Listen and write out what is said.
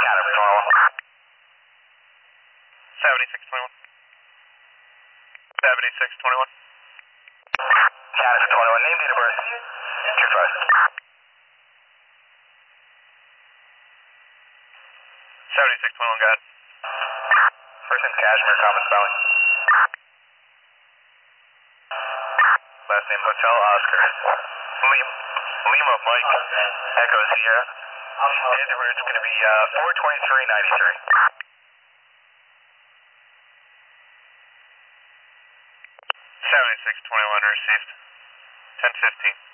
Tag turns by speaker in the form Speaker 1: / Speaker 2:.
Speaker 1: Academy 21.
Speaker 2: 7621. 7621.
Speaker 1: Academy 21. Name, date of birth. True first.
Speaker 2: 7621, go ahead.
Speaker 1: First name's Cashmere, common spelling. Last name Hotel Oscar. Lima Mike. Echo Sierra. Date of birth is going to be 4/23/93.
Speaker 2: 7621 received. 1015.